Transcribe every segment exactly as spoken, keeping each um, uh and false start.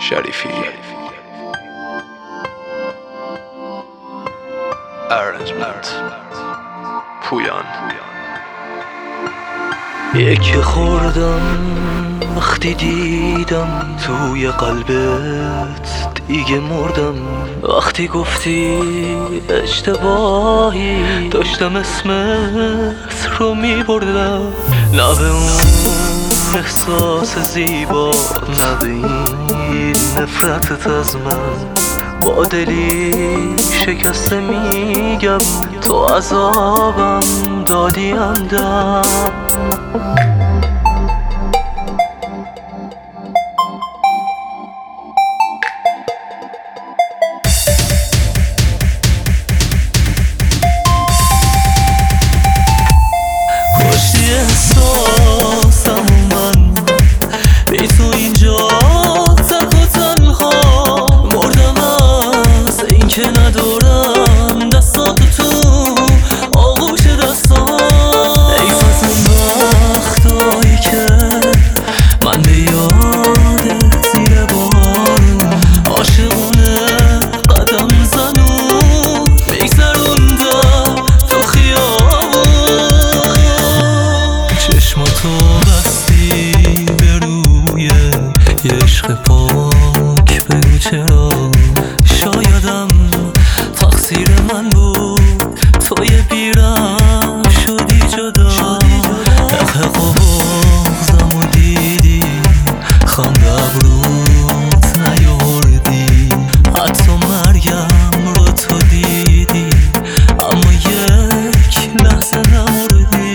شریفی. Arrangement پویان. یکی خوردم وقتی دیدم توی قلبت دیگه مردم. وقتی گفتی اشتباهی داشتم اسمت رو میبردم. نه به اون احساس زیبا، نه به این نفرتت از من. با دلی شکسته میگم تو عذابم دادی اندم. کشتی احساسم من بی تو اینجا تک و تنها مردم از این که ندارم دستاتو تو آغوش دستام. حیف از اون وقتایی که من به یادت زیر بارون عاشقونه قدم زنون میگذروندم تو خیابون. چشماتو بستی به روی یه عشق پاک، بگو چرا؟ شایدم تقصیر من بود، توی بیرم شدی جدا. حق و بغضم و دیدی، خنده ابروت نیاوردی. حتی مرگم رو تو دیدی، اما یک لحظه نمردی.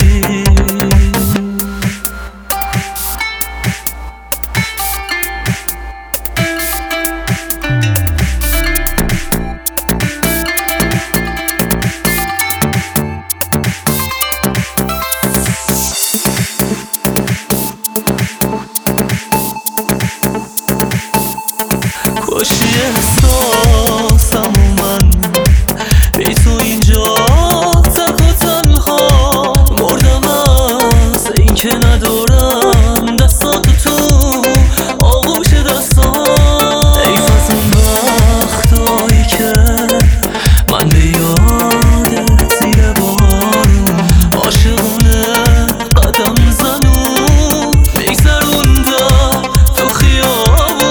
کشتی احساسم من بی تو اینجا تک و تنها مردم از این که ندارم دستاتو تو آغوش دستام. حیف از اون وقتایی که من به یادت زیر بارون عاشقونه قدم زنون میگذروندم تو خیابون.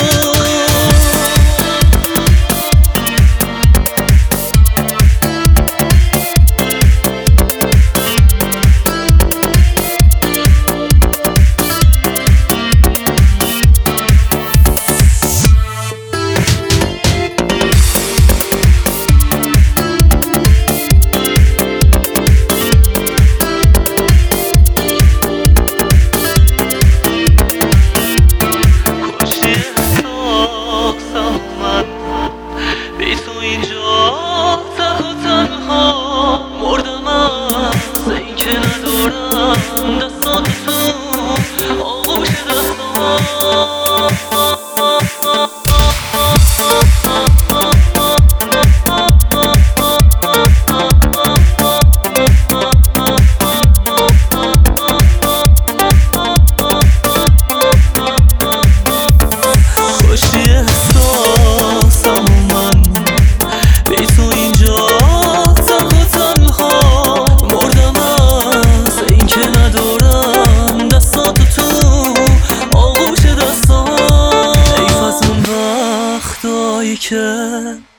دستاتو تو آغوش دستام. کشتی احساسم من بی تو اینجا تک و تنها مردم از این که ندارم دستاتو تو آغوش دستام. حیف از اون وقتایی که